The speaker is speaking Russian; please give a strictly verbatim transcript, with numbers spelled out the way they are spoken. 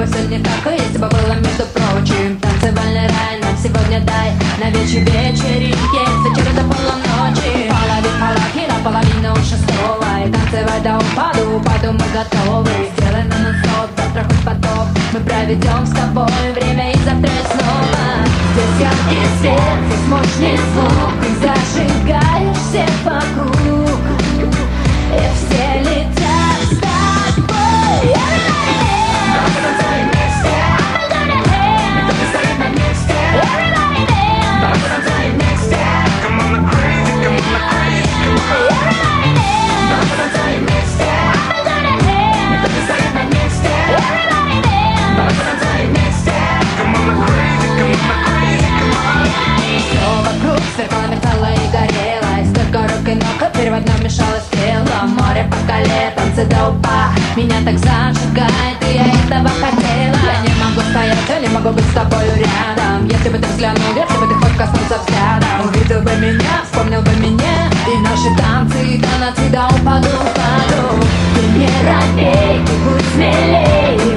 бы все не так, и если бы было, между прочим. Танцевальный рай нам сегодня дай на вечер вечеринке, с вечера до полуночи. Полови палаки на половину шестого, и танцевать до упаду, упаду мы готовы. Сделай на нон-стоп, завтра хоть потоп, мы проведем с тобой время и завтра снова. Здесь яркий свет, здесь мощный звук, ты зажигаешь всех вокруг, и все летят с тобой. Everybody вместе, никто не стоит на месте. Everybody dance, вместе. Come on, the crazy, come on, the crazy, come on. Everybody dance, вместе, никто не стоит на месте. Everybody dance, вместе. Come on, the crazy, come on, the crazy, come on. Все вокруг сверкало, мерцало и горело, и столько рук и ног переводно мешалось тело. Море по коле, танцы до упа, меня так зажигает, и я этого хотела. Я не могу стоять, я не могу быть с тобою рядом. Если бы ты взглянул, если бы ты хоть коснулся взглядом, увидел бы меня, вспомнил бы меня, и наши танцы, и танцы до упаду, упаду. Ты не робей, ты будь смелей.